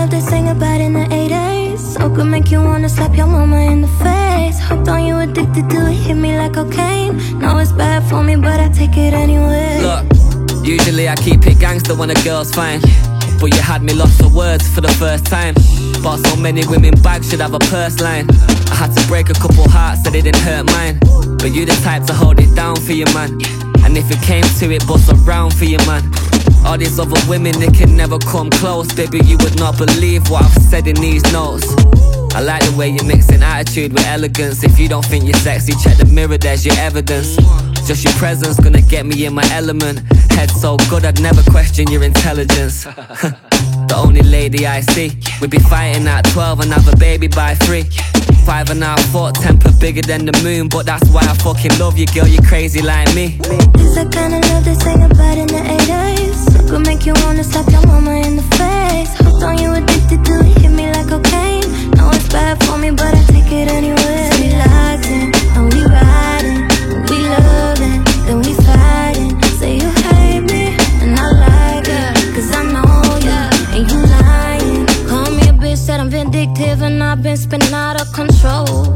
love they sing about in the 80s. So could make you wanna slap your mama in the face. Hooked on you, addicted to it, hit me like cocaine. Know it's bad for me, but I take it anyway. Look, usually I keep it gangster when a girl's fine, but you had me lost for words for the first time. Bought so many women bags, should have a purse line. I had to break a couple hearts so they didn't hurt mine. But you the type to hold it down for your man, and if it came to it, bust around for your man. All these other women, they can never come close. Baby, you would not believe what I've said in these notes. I like the way you're mixing attitude with elegance. If you don't think you're sexy, check the mirror, there's your evidence. Just your presence gonna get me in my element. Head so good, I'd never question your intelligence. The only lady I see, we'd be fighting at 12 and have a baby by 3. 5.5 foot, temper bigger than the moon. But that's why I fucking love you, girl, you're crazy like me. It's the kind of love they sing about in the 80s. Could make you wanna slap your mama in the face. Hooked on you, addicted to it, hit me like cocaine. Know it's bad for me, but I take it anyway. Relaxing, and we riding, we loving, then we fighting. Say you hate me, and I like it, cause I know you, and you lying. Call me a bitch, said I'm vindictive, and I've been spinning out of control.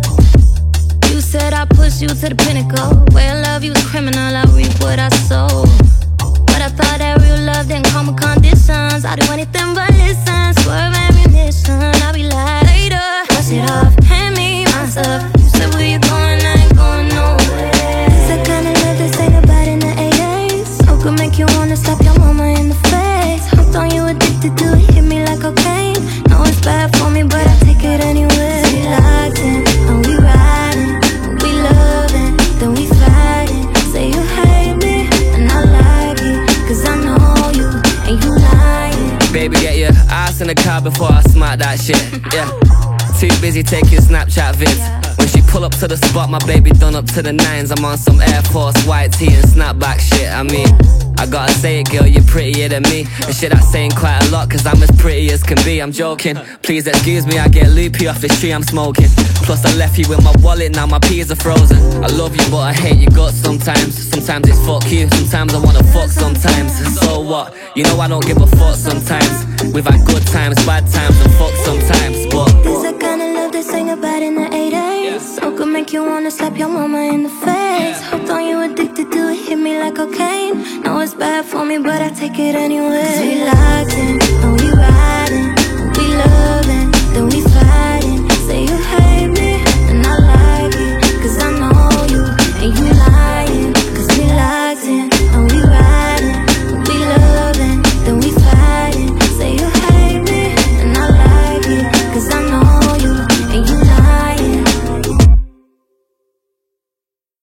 You said I push you to the pinnacle, where love you was criminal, I reap what I sow. But I thought that real love didn't come with conditions. I do anything but listen, swerve ammunition. I be like, later, brush it off, hand me my stuff. You said where you going, I ain't going nowhere. It's the kind of love they sing about in the 80s. So could make you wanna slap your mama in the face. Hooked on you, addicted to it, hit me like cocaine. Know it's bad for me, but I take it anyway. Relaxing, and we riding, we loving, then we fighting. Say you hate me, and I like it, cause I know you, and you lying. Baby, get your ass in the car before I smack that shit, yeah. Too busy taking Snapchat vids. When she pull up to the spot, my baby done up to the nines. I'm on some Air Force white tee and snapback shit. I mean, I gotta say it, girl, you're prettier than me. And shit, that's saying quite a lot, cause I'm as pretty as can be. I'm joking, please excuse me, I get loopy off this tree I'm smoking. Plus I left you with my wallet, now my peas are frozen. I love you, but I hate your guts sometimes. Sometimes it's fuck you, sometimes I wanna fuck sometimes. So what? You know I don't give a fuck sometimes. We've had good times, bad times, and fuck sometimes, but this the kind of love they sing about in the 80s. So could make you wanna slap your mama in the face. Hooked on you, addicted to it, hit me like cocaine. Know it's bad for me, but I take it anyway. Relaxing, and we riding, we love.